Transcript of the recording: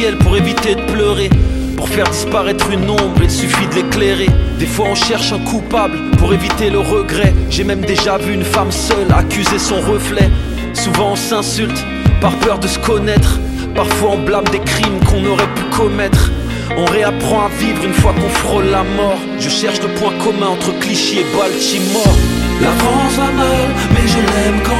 ciel pour éviter de pleurer. Pour faire disparaître une ombre, il suffit de l'éclairer. Des fois on cherche un coupable pour éviter le regret. J'ai même déjà vu une femme seule accuser son reflet. Souvent on s'insulte par peur de se connaître. Parfois on blâme des crimes qu'on aurait pu commettre. On réapprend à vivre une fois qu'on frôle la mort. Je cherche le point commun entre Clichy et Baltimore. La France va mal, mais je l'aime quand